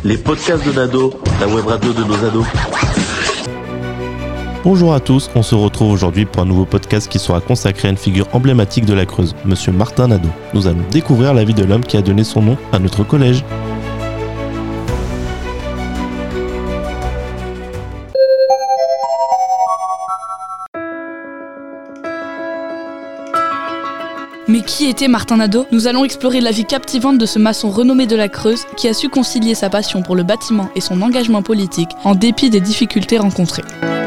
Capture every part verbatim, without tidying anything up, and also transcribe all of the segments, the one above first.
Les podcasts de Nado, la web radio de nos ados. Bonjour à tous, on se retrouve aujourd'hui pour un nouveau podcast qui sera consacré à une figure emblématique de la Creuse, Monsieur Martin Nadeau. Nous allons découvrir la vie de l'homme qui a donné son nom à notre collège. Mais qui était Martin Nadeau ? Nous allons explorer la vie captivante de ce maçon renommé de la Creuse qui a su concilier sa passion pour le bâtiment et son engagement politique en dépit des difficultés rencontrées.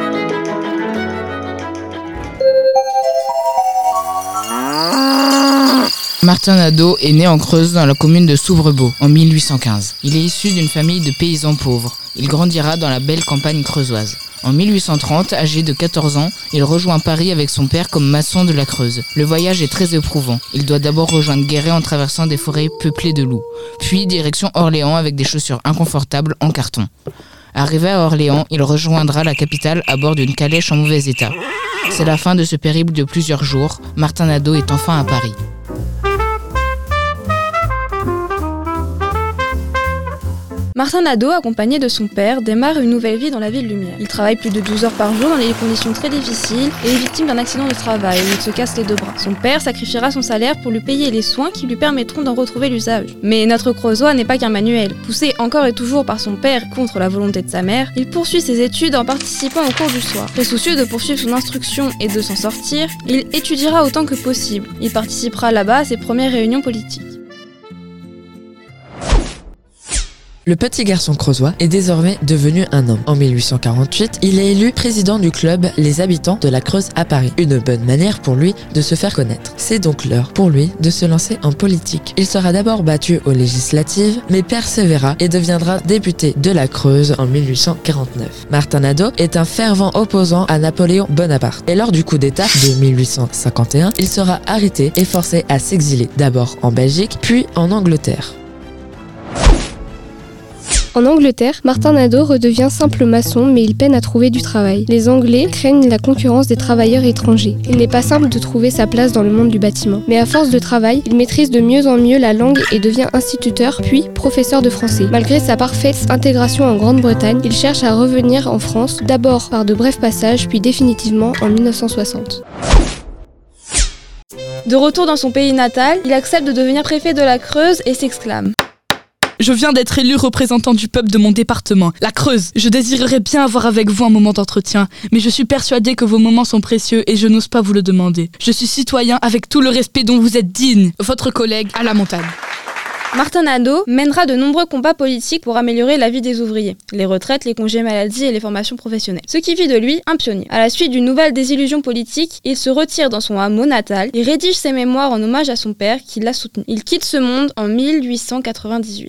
Martin Nadeau est né en Creuse dans la commune de Souvrebeau en mille huit cent quinze. Il est issu d'une famille de paysans pauvres. Il grandira dans la belle campagne creusoise. En mille huit cent trente, âgé de quatorze ans, il rejoint Paris avec son père comme maçon de la Creuse. Le voyage est très éprouvant. Il doit d'abord rejoindre Guéret en traversant des forêts peuplées de loups. Puis direction Orléans avec des chaussures inconfortables en carton. Arrivé à Orléans, il rejoindra la capitale à bord d'une calèche en mauvais état. C'est la fin de ce périple de plusieurs jours. Martin Nadeau est enfin à Paris. Martin Nadeau, accompagné de son père, démarre une nouvelle vie dans la ville lumière. Il travaille plus de douze heures par jour dans des conditions très difficiles et est victime d'un accident de travail où il se casse les deux bras. Son père sacrifiera son salaire pour lui payer les soins qui lui permettront d'en retrouver l'usage. Mais notre Creusois n'est pas qu'un manuel. Poussé encore et toujours par son père contre la volonté de sa mère, il poursuit ses études en participant au cours du soir. Très soucieux de poursuivre son instruction et de s'en sortir, il étudiera autant que possible. Il participera là-bas à ses premières réunions politiques. Le petit garçon creusois est désormais devenu un homme. En mille huit cent quarante-huit, il est élu président du club Les Habitants de la Creuse à Paris. Une bonne manière pour lui de se faire connaître. C'est donc l'heure pour lui de se lancer en politique. Il sera d'abord battu aux législatives, mais persévéra et deviendra député de la Creuse en mille huit cent quarante-neuf. Martin Nadeau est un fervent opposant à Napoléon Bonaparte. Et lors du coup d'État de mille huit cent cinquante et un, il sera arrêté et forcé à s'exiler, d'abord en Belgique, puis en Angleterre. En Angleterre, Martin Nadeau redevient simple maçon, mais il peine à trouver du travail. Les Anglais craignent la concurrence des travailleurs étrangers. Il n'est pas simple de trouver sa place dans le monde du bâtiment. Mais à force de travail, il maîtrise de mieux en mieux la langue et devient instituteur, puis professeur de français. Malgré sa parfaite intégration en Grande-Bretagne, il cherche à revenir en France, d'abord par de brefs passages, puis définitivement en mille neuf cent soixante. De retour dans son pays natal, il accepte de devenir préfet de la Creuse et s'exclame. Je viens d'être élu représentant du peuple de mon département, la Creuse. Je désirerais bien avoir avec vous un moment d'entretien, mais je suis persuadé que vos moments sont précieux et je n'ose pas vous le demander. Je suis citoyen avec tout le respect dont vous êtes digne. Votre collègue à la montagne. Martin Nadeau mènera de nombreux combats politiques pour améliorer la vie des ouvriers, les retraites, les congés maladie et les formations professionnelles. Ce qui fit de lui un pionnier. À la suite d'une nouvelle désillusion politique, il se retire dans son hameau natal et rédige ses mémoires en hommage à son père qui l'a soutenu. Il quitte ce monde en mille huit cent quatre-vingt-dix-huit.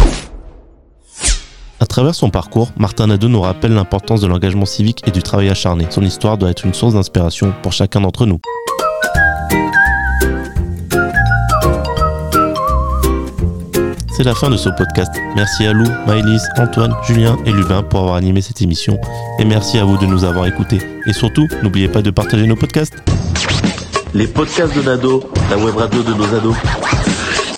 À travers son parcours, Martin Nadeau nous rappelle l'importance de l'engagement civique et du travail acharné. Son histoire doit être une source d'inspiration pour chacun d'entre nous. C'est la fin de ce podcast. Merci à Lou, Maëlys, Antoine, Julien et Lubin pour avoir animé cette émission. Et merci à vous de nous avoir écoutés. Et surtout, n'oubliez pas de partager nos podcasts. Les podcasts de Nado, la web radio de nos ados.